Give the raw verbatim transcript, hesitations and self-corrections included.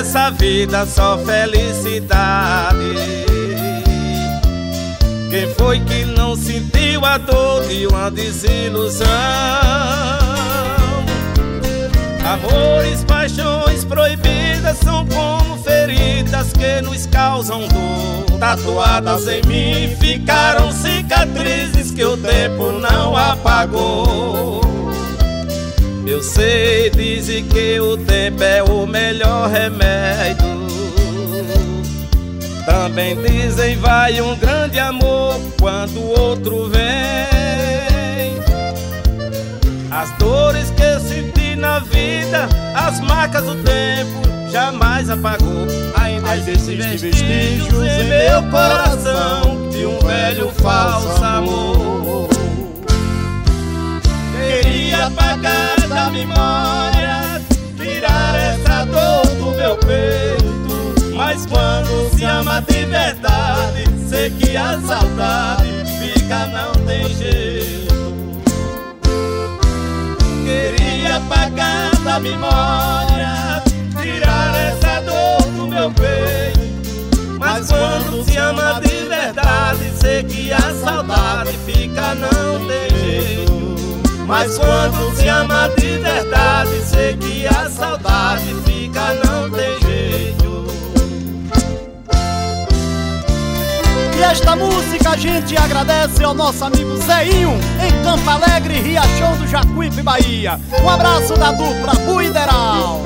nessa vida só felicidade. Quem foi que não sentiu a dor de uma desilusão? Amores, paixões proibidas são como feridas que nos causam dor. Tatuadas em mim ficaram cicatrizes que o tempo não apagou. Eu sei, dizem que o tempo é o melhor remédio. Também dizem vai um grande amor quando o outro vem. As dores que eu senti na vida, as marcas do tempo jamais apagou. Ainda existem vestígios em meu coração de um velho falso amor. Queria apagar da memória, tirar essa dor do meu peito, mas quando se ama de verdade, sei que a saudade fica, não tem jeito. Queria apagar da memória, tirar essa dor do meu peito, mas quando se ama de verdade, sei que a saudade fica, não tem jeito. Mas quando se ama de verdade, sei que a saudade fica, não tem jeito. E esta música a gente agradece ao nosso amigo Zeinho, em Campo Alegre, Riachão do Jacuípe, Bahia. Um abraço da dupla Buideral.